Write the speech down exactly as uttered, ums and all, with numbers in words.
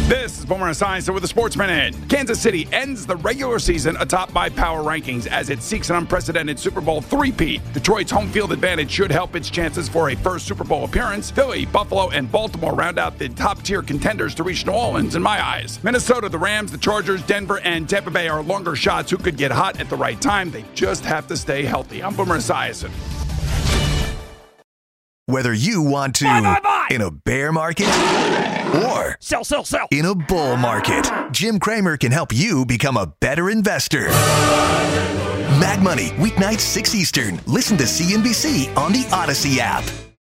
This is Boomer Esiason with the Sports Minute. Kansas City ends the regular season atop my power rankings as it seeks an unprecedented Super Bowl three-peat. Detroit's home field advantage should help its chances for a first Super Bowl appearance. Philly, Buffalo, and Baltimore round out the top-tier contenders to reach New Orleans in my eyes. Minnesota, the Rams, the Chargers, Denver, and Tampa Bay are longer shots who could get hot at the right time. They just have to stay healthy. I'm Boomer Esiason. Whether you want to buy, buy, buy. in a bear market or sell, sell, sell. in a bull market, Jim Cramer can help you become a better investor. Mad Money, weeknights six Eastern. Listen to C N B C on the Odyssey app.